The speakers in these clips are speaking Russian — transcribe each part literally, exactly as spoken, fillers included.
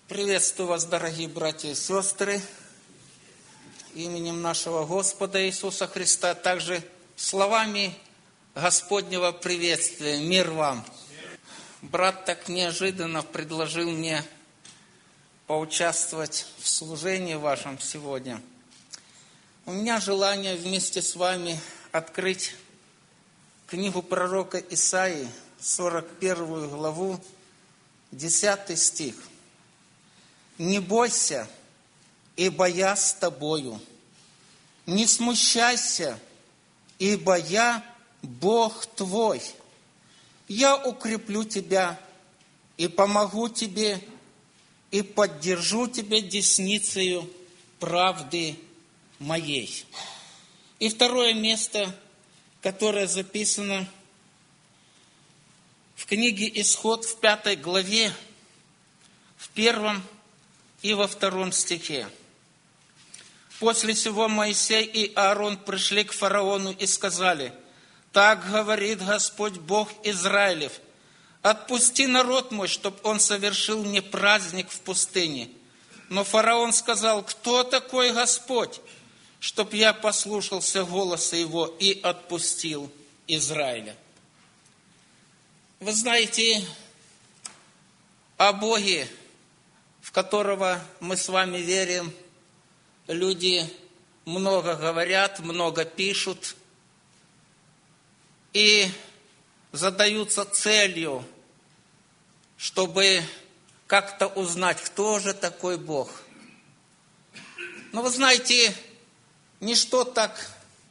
Приветствую вас, дорогие братья и сестры, именем нашего Господа Иисуса Христа, также словами Господнего приветствия. Мир вам! Брат так неожиданно предложил мне поучаствовать в служении вашем сегодня. У меня желание вместе с вами открыть книгу пророка Исаии, сорок первую главу, десятый стих. «Не бойся, ибо я с тобою. Не смущайся, ибо я Бог твой. Я укреплю тебя и помогу тебе, и поддержу тебя десницею правды моей». И второе место, которое записано в книге Исход в пятой главе, в первом и во втором стихе. «После сего Моисей и Аарон пришли к фараону и сказали: так говорит Господь Бог Израилев: отпусти народ мой, чтоб он совершил мне праздник в пустыне. Но фараон сказал: кто такой Господь, чтоб я послушался голоса его и отпустил Израиля?» Вы знаете, о Боге, в которого мы с вами верим, люди много говорят, много пишут и задаются целью, чтобы как-то узнать, кто же такой Бог. Но вы знаете, ничто так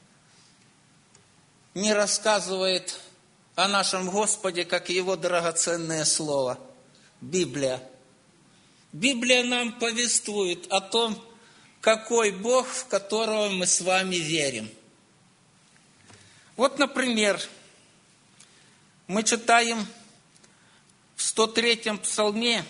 не рассказывает о нашем Господе, как Его драгоценное Слово – Библия. Библия нам повествует о том, какой Бог, в которого мы с вами верим. Вот, например, мы читаем в сто третьем псалме,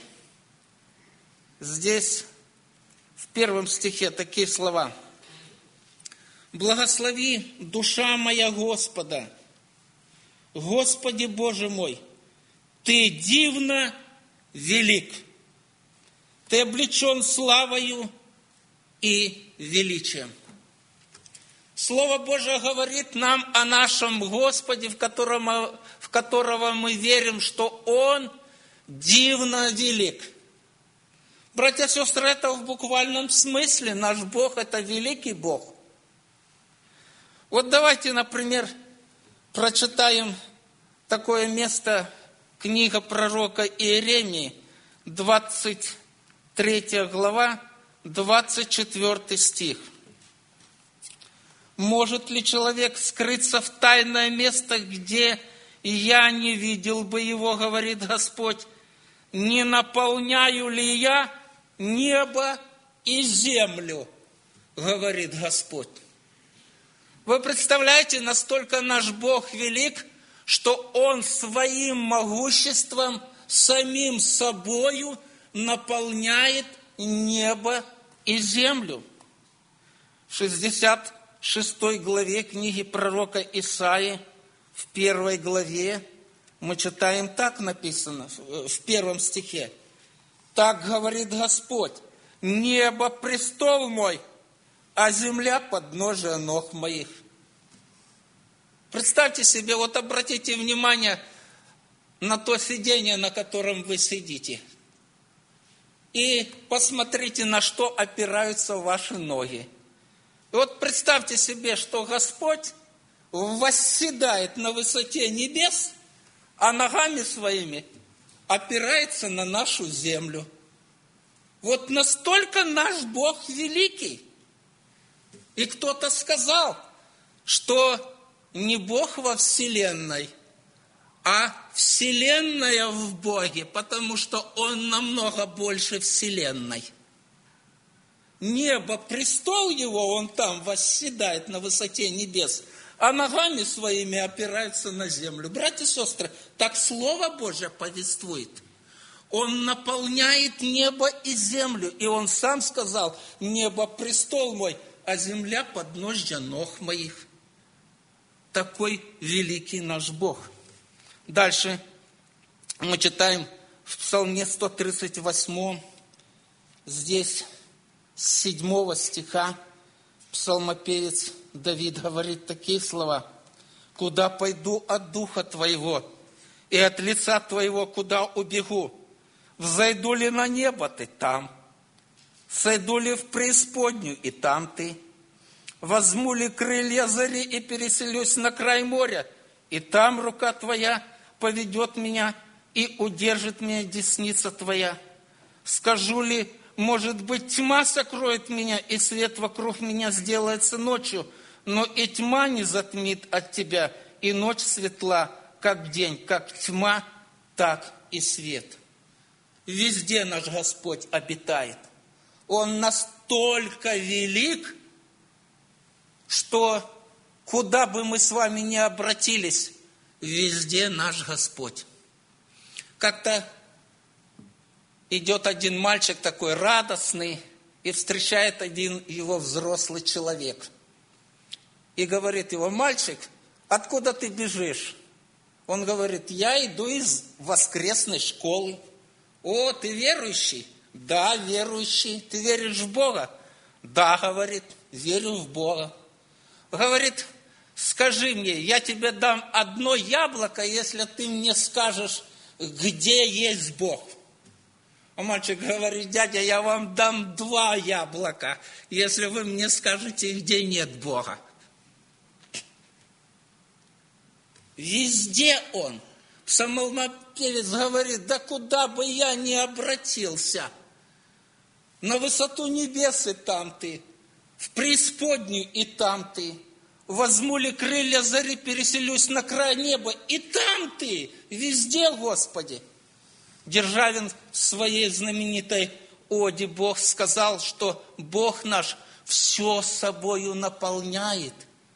здесь в первом стихе такие слова: «Благослови, душа моя, Господа, Господи Боже мой, Ты дивно велик, Ты облечен славою и величием». Слово Божие говорит нам о нашем Господе, в которого, в которого мы верим, что Он дивно велик. Братья и сестры, это в буквальном смысле. Наш Бог – это великий Бог. Вот давайте, например, прочитаем такое место, книга пророка Иеремии, двадцать третья глава, двадцать четвёртый стих. «Может ли человек скрыться в тайное место, где я не видел бы его, говорит Господь? Не наполняю ли я небо и землю, говорит Господь». Вы представляете, настолько наш Бог велик, что Он своим могуществом, самим собою наполняет небо и землю. В шестьдесят шестой главе книги пророка Исаии, в первой главе, мы читаем, так написано, в первом стихе: «Так говорит Господь: небо престол мой, а земля подножие ног моих». Представьте себе, вот обратите внимание на то сиденье, на котором вы сидите. И посмотрите, на что опираются ваши ноги. И вот представьте себе, что Господь восседает на высоте небес, а ногами своими опирается на нашу землю. Вот настолько наш Бог великий. И кто-то сказал, что не Бог во вселенной, а вселенная в Боге, потому что Он намного больше вселенной. Небо, престол Его, Он там восседает на высоте небес, а ногами своими опирается на землю. Братья и сестры, так Слово Божье повествует. Он наполняет небо и землю, и Он сам сказал: небо престол мой, а земля подножья ног моих. Такой великий наш Бог. Дальше мы читаем в Псалме сто тридцать восьмом, Здесь с седьмого стиха псалмопевец Давид говорит такие слова: «Куда пойду от духа Твоего, и от лица Твоего куда убегу? Взойду ли на небо, Ты там? Сойду ли в преисподнюю, и там Ты? Возьму ли крылья зари и переселюсь на край моря, и там рука Твоя поведет меня, и удержит меня десница Твоя. Скажу ли, может быть, тьма сокроет меня, и свет вокруг меня сделается ночью, но и тьма не затмит от Тебя, и ночь светла, как день, как тьма, так и свет». Везде наш Господь обитает. Он настолько велик, что куда бы мы с вами ни обратились, везде наш Господь. Как-то идет один мальчик такой радостный и встречает один его взрослый человек. И говорит его: «Мальчик, откуда ты бежишь?» Он говорит: «Я иду из воскресной школы». «О, ты верующий?» «Да, верующий». «Ты веришь в Бога?» «Да», говорит, «верю в Бога». Говорит: «Скажи мне, я тебе дам одно яблоко, если ты мне скажешь, где есть Бог». А мальчик говорит: «Дядя, я вам дам два яблока, если вы мне скажете, где нет Бога». Везде Он. Псалмопевец говорит: «Да куда бы я ни обратился, на высоту небес и там Ты, в преисподнюю и там Ты, возьму ли крылья зари, переселюсь на край неба, и там Ты, везде, Господи». Державин в своей знаменитой оде «Бог» сказал, что Бог наш все собою наполняет,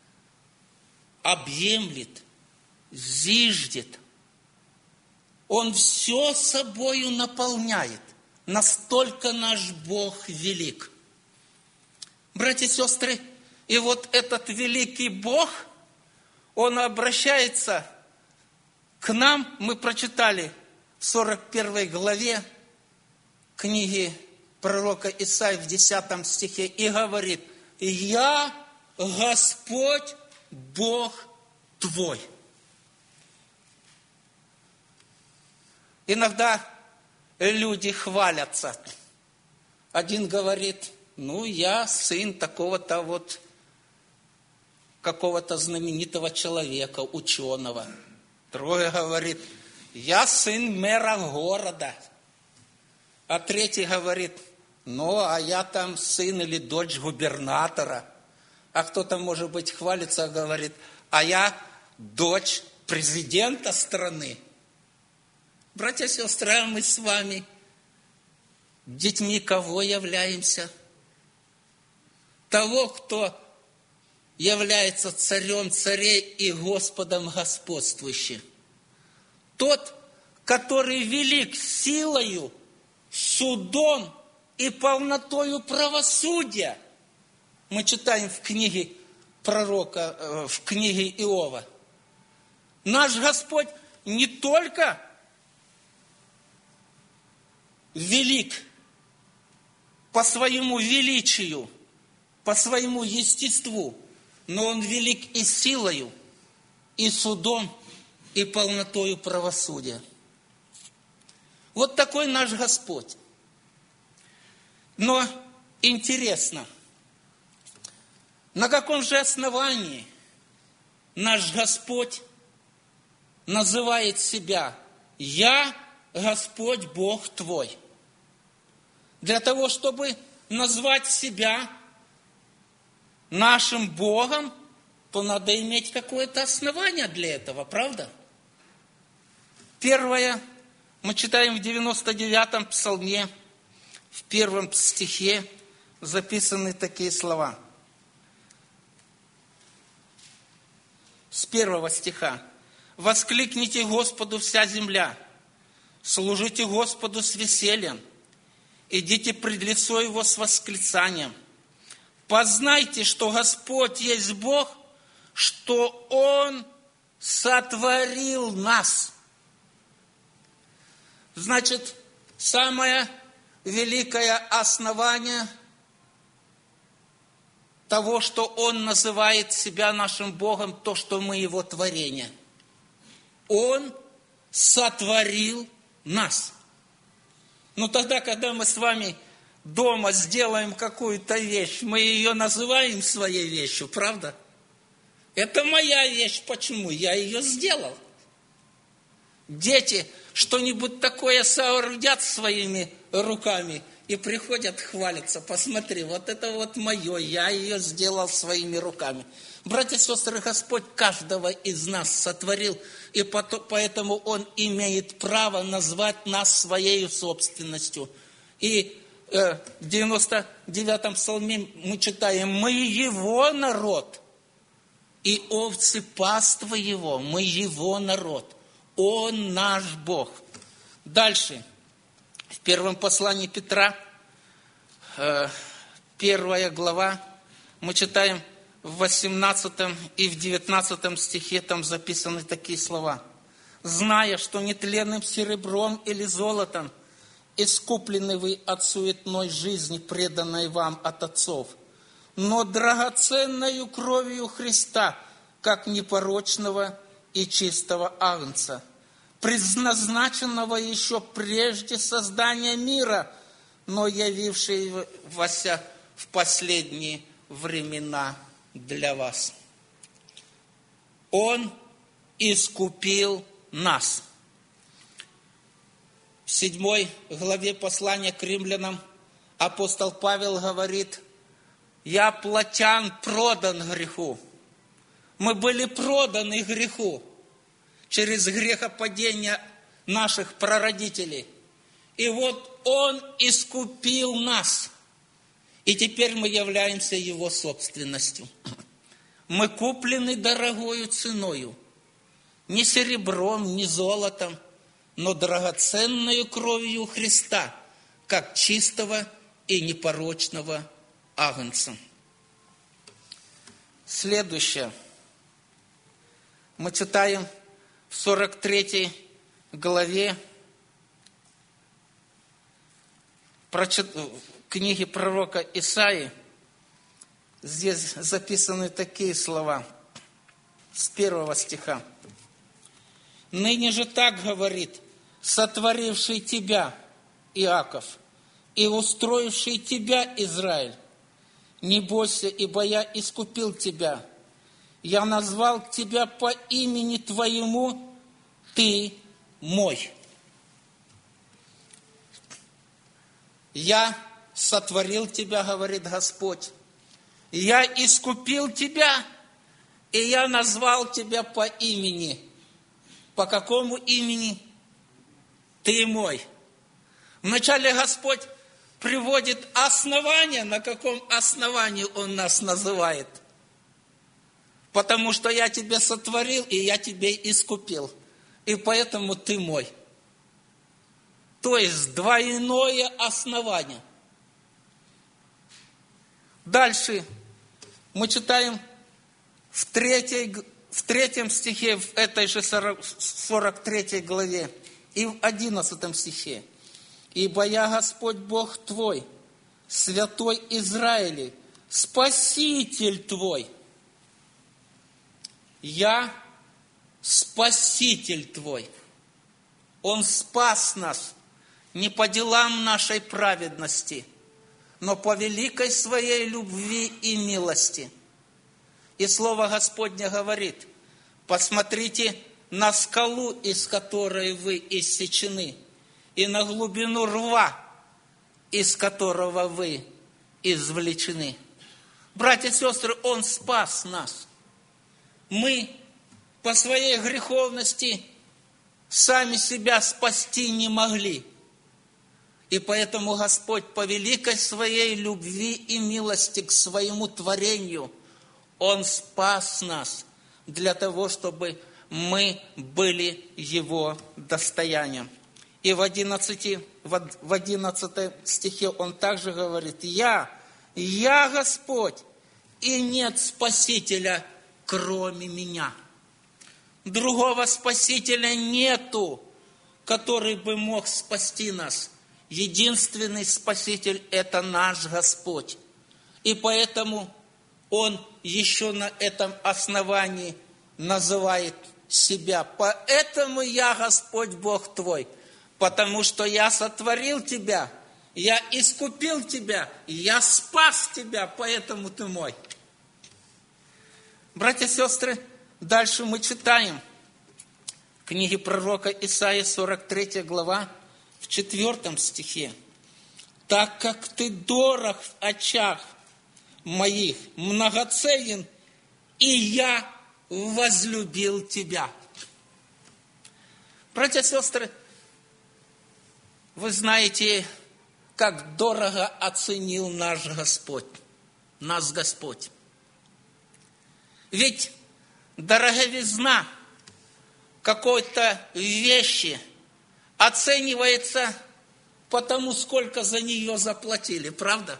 объемлет, зиждет. Он все собою наполняет. Настолько наш Бог велик. Братья и сестры, и вот этот великий Бог, Он обращается к нам. Мы прочитали в сорок первой главе книги пророка Исаии в десятом стихе и говорит: «Я Господь Бог твой». Иногда люди хвалятся. Один говорит: «Ну, я сын такого-то вот, какого-то знаменитого человека, ученого». Другой говорит: «Я сын мэра города». А третий говорит: «Ну, а я там сын или дочь губернатора». А кто-то, может быть, хвалится, говорит: «А я дочь президента страны». Братья и сестры, а мы с вами детьми кого являемся? Того, кто является царем царей и Господом господствующим. Тот, который велик силою, судом и полнотою правосудия. Мы читаем в книге пророка, в книге Иова. Наш Господь не только велик по своему величию, по своему естеству, но Он велик и силою, и судом, и полнотою правосудия. Вот такой наш Господь. Но интересно, на каком же основании наш Господь называет себя «Я Господь Бог твой»? Для того, чтобы назвать себя нашим Богом, то надо иметь какое-то основание для этого, правда? Первое, мы читаем в девяносто девятом псалме, в первом стихе записаны такие слова. С первого стиха. «Воскликните Господу вся земля, служите Господу с весельем, идите пред лицо Его с восклицанием. Познайте, что Господь есть Бог, что Он сотворил нас». Значит, самое великое основание того, что Он называет себя нашим Богом, то, что мы Его творение. Он сотворил нас. Но тогда, когда мы с вами дома сделаем какую-то вещь, мы ее называем своей вещью, правда? Это моя вещь. Почему? Я ее сделал. Дети что-нибудь такое соорудят своими руками и приходят, хвалятся. Посмотри, вот это вот мое, я ее сделал своими руками. Братья и сестры, Господь каждого из нас сотворил, и поэтому Он имеет право назвать нас своей собственностью. И в девяносто девятом псалме мы читаем: «Мы Его народ, и овцы паства Его, мы Его народ, Он наш Бог». Дальше, в первом послании Петра, первая глава, мы читаем в восемнадцатом и в девятнадцатом стихе, там записаны такие слова: «Зная, что нетленным серебром или золотом искуплены вы от суетной жизни, преданной вам от отцов, но драгоценною кровью Христа, как непорочного и чистого агнца, предназначенного еще прежде создания мира, но явившегося в последние времена для вас». Он искупил нас. В седьмой главе послания к римлянам апостол Павел говорит: «Я плотян продан греху». Мы были проданы греху через грехопадение наших прародителей. И вот Он искупил нас. И теперь мы являемся Его собственностью. Мы куплены дорогою ценою. Не серебром, не золотом, но драгоценною кровью Христа, как чистого и непорочного агнца. Следующее. Мы читаем в сорок третьей главе книги пророка Исаии. Здесь записаны такие слова с первого стиха. «Ныне же так говорит сотворивший тебя, Иаков, и устроивший тебя, Израиль: не бойся, ибо я искупил тебя. Я назвал тебя по имени твоему, ты мой». «Я сотворил тебя, говорит Господь, я искупил тебя, и я назвал тебя по имени». По какому имени? Ты мой. Вначале Господь приводит основание, на каком основании Он нас называет. Потому что я тебя сотворил, и я тебя искупил. И поэтому ты мой. То есть двойное основание. Дальше мы читаем в третьей, в третьем стихе, в этой же сорок третьей главе, и в одиннадцатом стихе. «Ибо я Господь Бог твой, святой Израиля, Спаситель твой». Я Спаситель твой. Он спас нас не по делам нашей праведности, но по великой своей любви и милости. И Слово Господне говорит: посмотрите на скалу, из которой вы иссечены, и на глубину рва, из которого вы извлечены. Братья и сестры, Он спас нас. Мы по своей греховности сами себя спасти не могли. И поэтому Господь по великой своей любви и милости к своему творению, Он спас нас для того, чтобы мы были Его достоянием. И в одиннадцатом в одиннадцатом стихе Он также говорит: «Я, я Господь, и нет Спасителя, кроме Меня». Другого Спасителя нету, который бы мог спасти нас. единственный Спаситель – это наш Господь. И поэтому Он еще на этом основании называет себя. Поэтому я Господь Бог твой, потому что я сотворил тебя, я искупил тебя, я спас тебя, поэтому ты мой. Братья и сестры, дальше мы читаем в книге пророка Исаии, сорок третья глава, в четвертом стихе. «Так как ты дорог в очах моих, многоценен, и я возлюбил тебя». Братья и сестры, вы знаете, как дорого оценил наш Господь, нас Господь. Ведь дороговизна какой-то вещи оценивается по тому, сколько за нее заплатили, правда?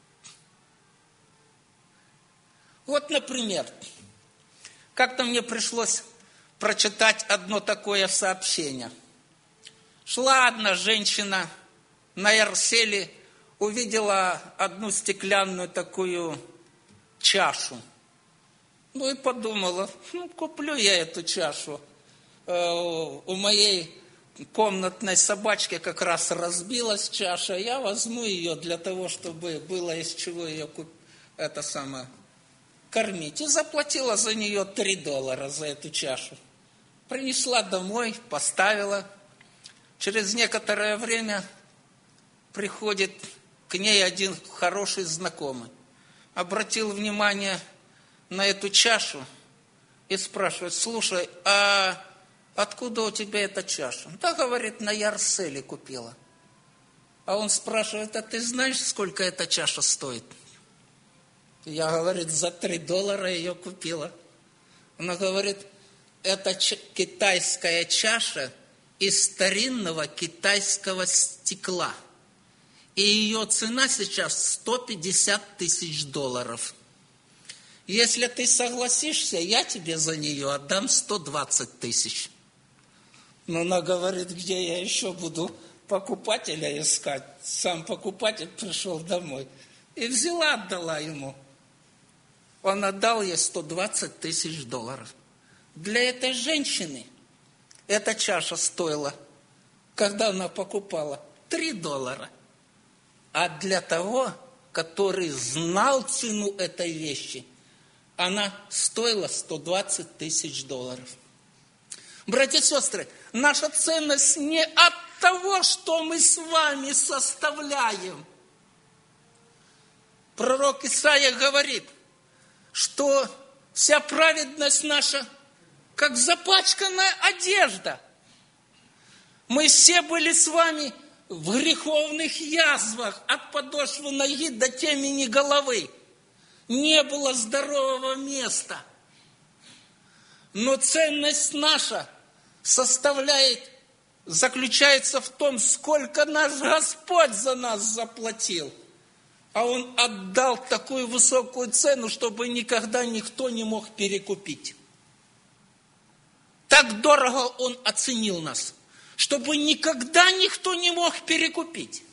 Вот, например, как-то мне пришлось прочитать одно такое сообщение. Шла одна женщина на Ярселе, увидела одну стеклянную такую чашу. Ну и подумала, ну куплю я эту чашу. У моей комнатной собачки как раз разбилась чаша, я возьму ее для того, чтобы было из чего ее это самое, кормить. И заплатила за нее три доллара за эту чашу. Принесла домой, поставила. Через некоторое время приходит к ней один хороший знакомый. Обратил внимание на эту чашу и спрашивает: слушай, а откуда у тебя эта чаша? Да, говорит, на Ярселе купила. А он спрашивает: а ты знаешь, сколько эта чаша стоит? Я, говорит, за три доллара ее купила. Она говорит: это китайская чаша из старинного китайского стекла. И ее цена сейчас сто пятьдесят тысяч долларов. Если ты согласишься, я тебе за нее отдам сто двадцать тысяч. Но она говорит: где я еще буду покупателя искать? Сам покупатель пришел домой. И взяла, отдала ему. Он отдал ей сто двадцать тысяч долларов. Для этой женщины эта чаша стоила, когда она покупала, три доллара. А для того, который знал цену этой вещи, она стоила сто двадцать тысяч долларов. Братья и сестры, наша ценность не от того, что мы с вами составляем. Пророк Исаия говорит, что вся праведность наша, как запачканная одежда. Мы все были с вами в греховных язвах от подошвы ноги до темени головы. Не было здорового места. Но ценность наша составляет, заключается в том, сколько наш Господь за нас заплатил. А Он отдал такую высокую цену, чтобы никогда никто не мог перекупить. Так дорого Он оценил нас, чтобы никогда никто не мог перекупить.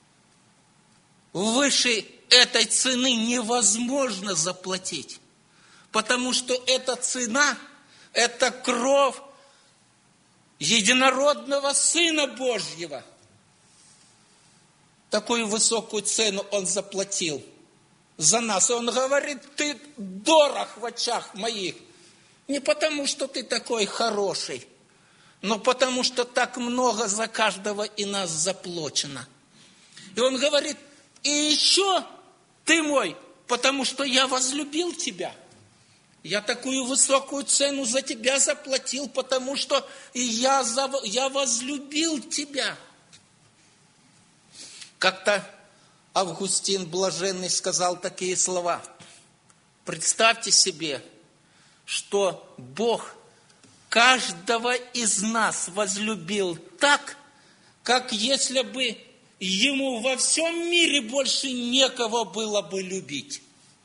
Выше этой цены невозможно заплатить, потому что эта цена, это кровь единородного Сына Божьего. Такую высокую цену Он заплатил за нас. И Он говорит: ты дорог в очах моих. Не потому, что ты такой хороший, но потому, что так много за каждого и нас заплачено. И Он говорит: и еще ты мой, потому что я возлюбил тебя. Я такую высокую цену за тебя заплатил, потому что и я, за, я возлюбил тебя. Как-то Августин Блаженный сказал такие слова. Представьте себе, что Бог каждого из нас возлюбил так, как если бы Ему во всем мире больше некого было бы любить.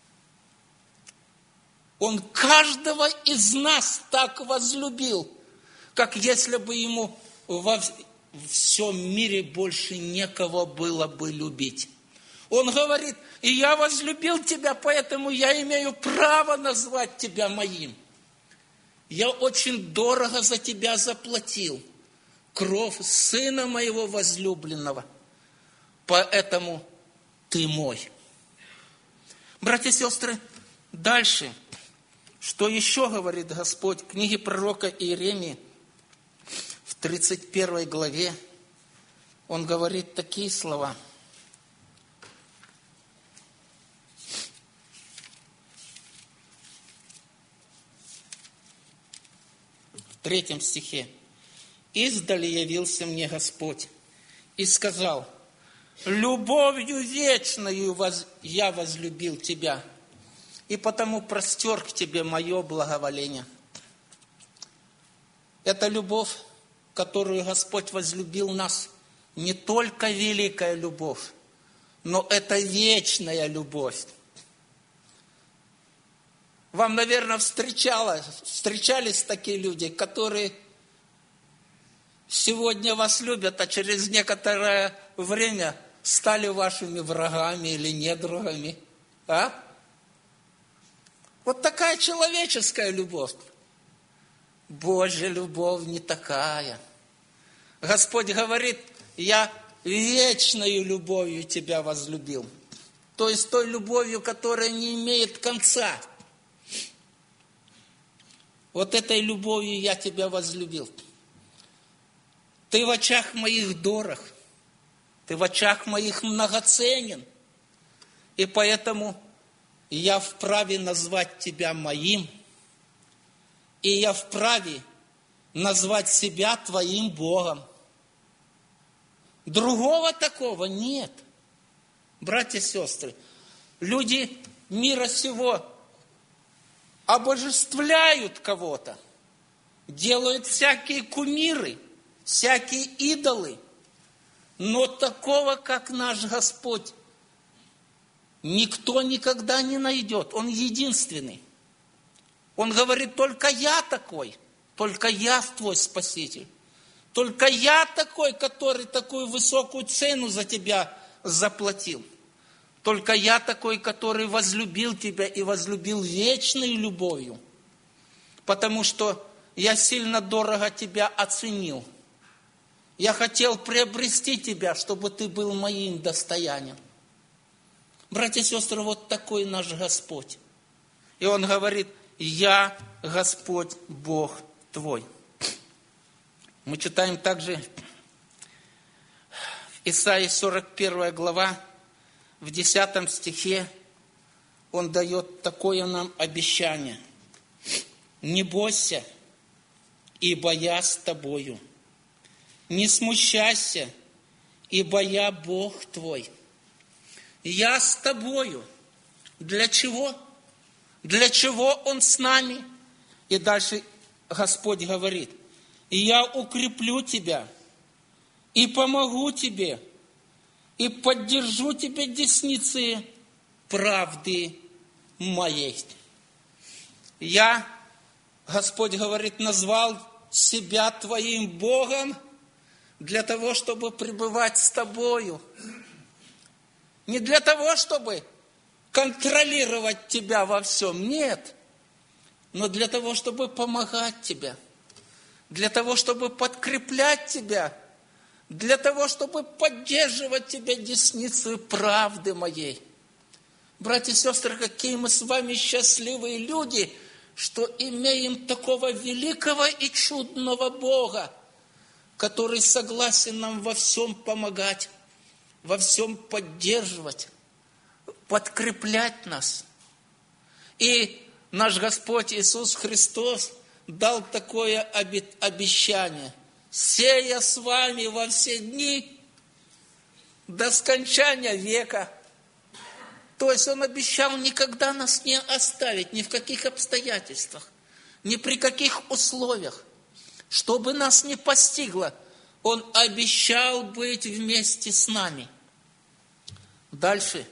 Он каждого из нас так возлюбил, как если бы Ему во, в всем мире больше некого было бы любить. Он говорит: и я возлюбил тебя, поэтому я имею право назвать тебя моим. Я очень дорого за тебя заплатил. Кровь сына моего возлюбленного. Поэтому ты мой. Братья и сестры, дальше. Что еще говорит Господь в книге пророка Иеремии, в тридцать первой главе, Он говорит такие слова. В третьем стихе. «Издали явился мне Господь и сказал: любовью вечною воз... я возлюбил тебя, и потому простер к тебе мое благоволение». Это любовь, которую Господь возлюбил нас, не только великая любовь, но это вечная любовь. Вам, наверное, встречалось, встречались такие люди, которые сегодня вас любят, а через некоторое время стали вашими врагами или недругами. А? Вот такая человеческая любовь. Божья любовь не такая. Господь говорит: я вечною любовью тебя возлюбил. То есть той любовью, которая не имеет конца. Вот этой любовью я тебя возлюбил. Ты в очах моих дорог, ты в очах моих многоценен, и поэтому я вправе назвать тебя моим, и я вправе назвать себя твоим Богом. Другого такого нет. Братья и сестры, люди мира сего обожествляют кого-то, делают всякие кумиры, всякие идолы, но такого, как наш Господь, никто никогда не найдет. Он единственный. Он говорит: только я такой, только я твой Спаситель, только я такой, который такую высокую цену за тебя заплатил. Только я такой, который возлюбил тебя и возлюбил вечной любовью, потому что я сильно дорого тебя оценил. Я хотел приобрести тебя, чтобы ты был моим достоянием. Братья и сестры, вот такой наш Господь. И Он говорит: я Господь Бог твой. Мы читаем также в Исаии сорок первая глава, в десятом стихе Он дает такое нам обещание: не бойся, ибо я с тобою. Не смущайся, ибо я Бог твой. Я с тобою. Для чего? Для чего Он с нами? И дальше Господь говорит: и я укреплю тебя, и помогу тебе, и поддержу тебя десницей правды моей. Я, Господь говорит, назвал себя твоим Богом для того, чтобы пребывать с тобою. Не для того, чтобы контролировать тебя во всем, нет. Но для того, чтобы помогать тебе. Для того, чтобы подкреплять тебя. Для того, чтобы поддерживать тебя десницей правды моей. Братья и сестры, какие мы с вами счастливые люди, что имеем такого великого и чудного Бога, который согласен нам во всем помогать, во всем поддерживать, подкреплять нас. И наш Господь Иисус Христос дал такое обещание: сея с вами во все дни до скончания века. То есть Он обещал никогда нас не оставить, ни в каких обстоятельствах, ни при каких условиях. Что бы нас ни постигло, Он обещал быть вместе с нами. Дальше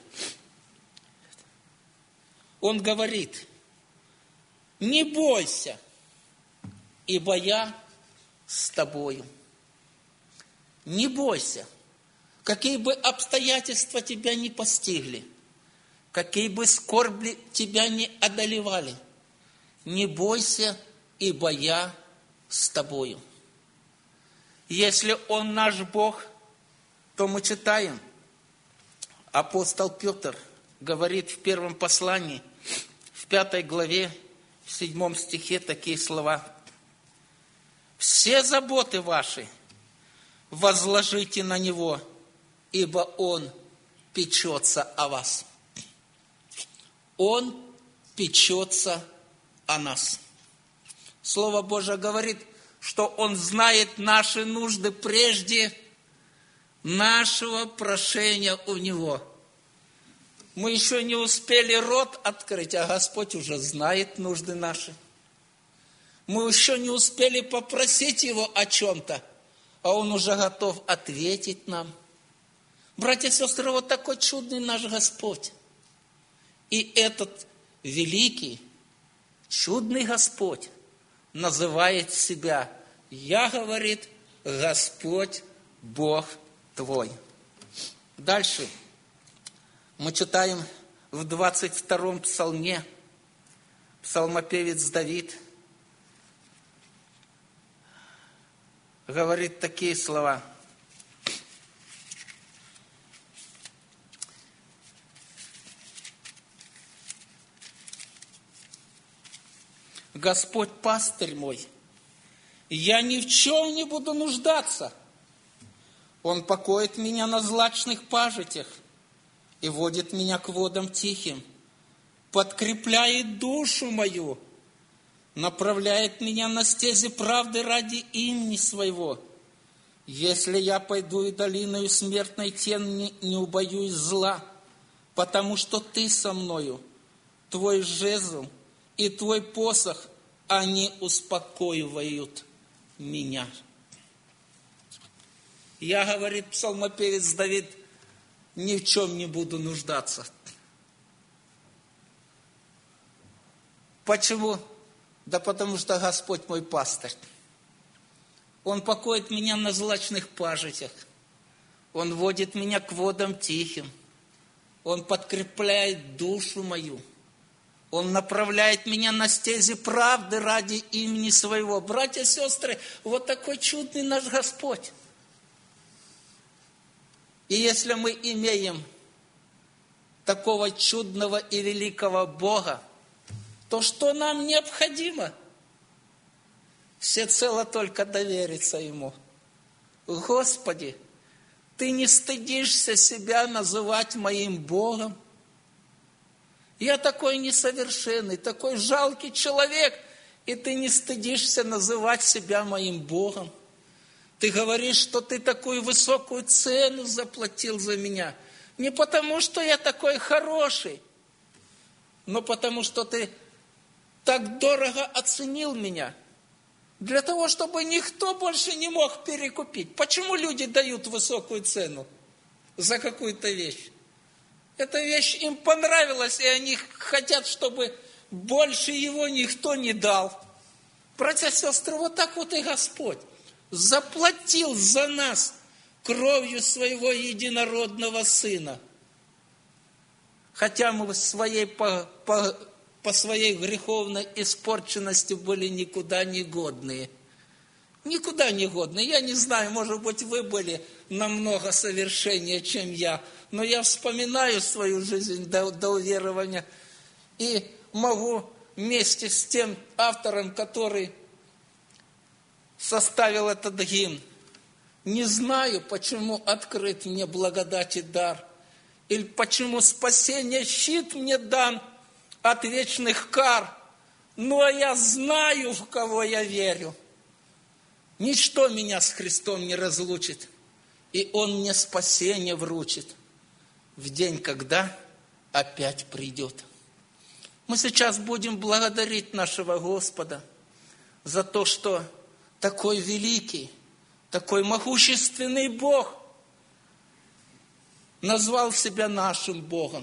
Он говорит: не бойся, ибо я с тобою. Не бойся, какие бы обстоятельства тебя не постигли, какие бы скорби тебя не одолевали, не бойся, ибо я с тобою. Если Он наш Бог, то мы читаем, апостол Петр говорит в первом послании, в пятой главе, в седьмом стихе такие слова. «Все заботы ваши возложите на Него, ибо Он печется о вас». Он печется о нас. Слово Божие говорит, что Он знает наши нужды прежде нашего прошения у Него. Мы еще не успели рот открыть, а Господь уже знает нужды наши. Мы еще не успели попросить Его о чем-то, а Он уже готов ответить нам. Братья и сестры, вот такой чудный наш Господь. И этот великий, чудный Господь называет себя, «Я, — говорит, — Господь Бог твой». Дальше мы читаем в двадцать втором псалме, псалмопевец Давид говорит такие слова. «Господь пастырь мой, я ни в чем не буду нуждаться. Он покоит меня на злачных пажитях и водит меня к водам тихим, подкрепляет душу мою, направляет меня на стези правды ради имени своего. Если я пойду и долиною смертной тени, не убоюсь зла, потому что Ты со мною, Твой жезл и Твой посох, они успокаивают меня». Я, говорит псалмопевец Давид, ни в чем не буду нуждаться. Почему? Да потому что Господь мой пастырь. Он покоит меня на злачных пажитях. Он водит меня к водам тихим. Он подкрепляет душу мою. Он направляет меня на стези правды ради имени Своего. Братья и сестры, вот такой чудный наш Господь. И если мы имеем такого чудного и великого Бога, то что нам необходимо? Всецело только довериться Ему. Господи, Ты не стыдишься себя называть моим Богом? Я такой несовершенный, такой жалкий человек, и Ты не стыдишься называть себя моим Богом. Ты говоришь, что Ты такую высокую цену заплатил за меня. Не потому, что я такой хороший, но потому, что Ты так дорого оценил меня. Для того, чтобы никто больше не мог перекупить. Почему люди дают высокую цену за какую-то вещь? Эта вещь им понравилась, и они хотят, чтобы больше его никто не дал. Братья и сестры, вот так вот и Господь заплатил за нас кровью Своего единородного Сына. Хотя мы своей, по, по, по своей греховной испорченности были никуда не годные. Никуда не годные. Я не знаю, может быть, вы были намного совершеннее, чем я. Но я вспоминаю свою жизнь до, до уверования и могу вместе с тем автором, который составил этот гимн, не знаю, почему открыт мне благодать и дар, или почему спасение щит мне дан от вечных кар, но я знаю, в кого я верю. Ничто меня с Христом не разлучит, и Он мне спасение вручит в день, когда опять придет. Мы сейчас будем благодарить нашего Господа за то, что такой великий, такой могущественный Бог назвал себя нашим Богом.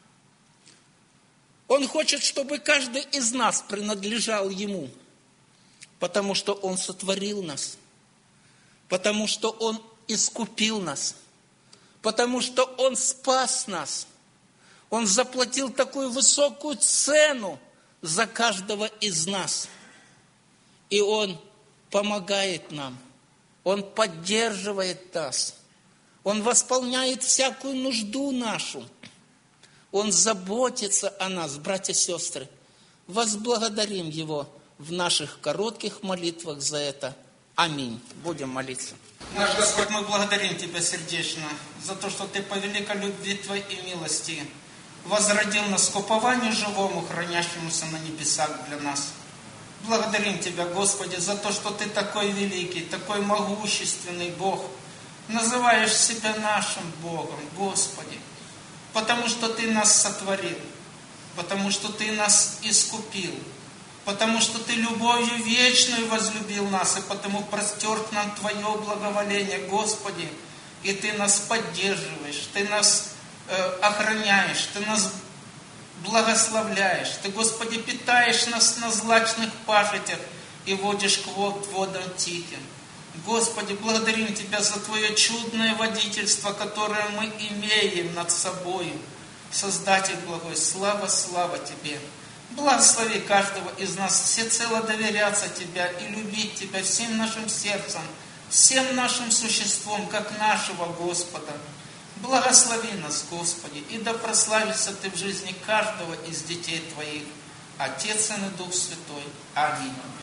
Он хочет, чтобы каждый из нас принадлежал Ему, потому что Он сотворил нас, потому что Он искупил нас, потому что Он спас нас. Он заплатил такую высокую цену за каждого из нас. И Он помогает нам, Он поддерживает нас, Он восполняет всякую нужду нашу, Он заботится о нас, братья и сестры. Возблагодарим Его в наших коротких молитвах за это. Аминь. Будем молиться. Наш Господь, мы благодарим Тебя сердечно за то, что Ты по великой любви Твоей и милости возродил нас к упованию живому, хранящемуся на небесах для нас. Благодарим Тебя, Господи, за то, что Ты такой великий, такой могущественный Бог. Называешь себя нашим Богом, Господи, потому что Ты нас сотворил, потому что Ты нас искупил, потому что Ты любовью вечную возлюбил нас, и потому простер к нам Твое благоволение, Господи, и Ты нас поддерживаешь, Ты нас э, охраняешь, Ты нас благословляешь. Ты, Господи, питаешь нас на злачных пажитях и водишь к водам тихим. Господи, благодарим Тебя за Твое чудное водительство, которое мы имеем над собой. Создатель благой, слава, слава Тебе. Благослови каждого из нас всецело доверяться Тебя и любить Тебя всем нашим сердцем, всем нашим существом, как нашего Господа. Благослови нас, Господи, и да прославится Ты в жизни каждого из детей Твоих. Отец, Сын и Дух Святой. Аминь.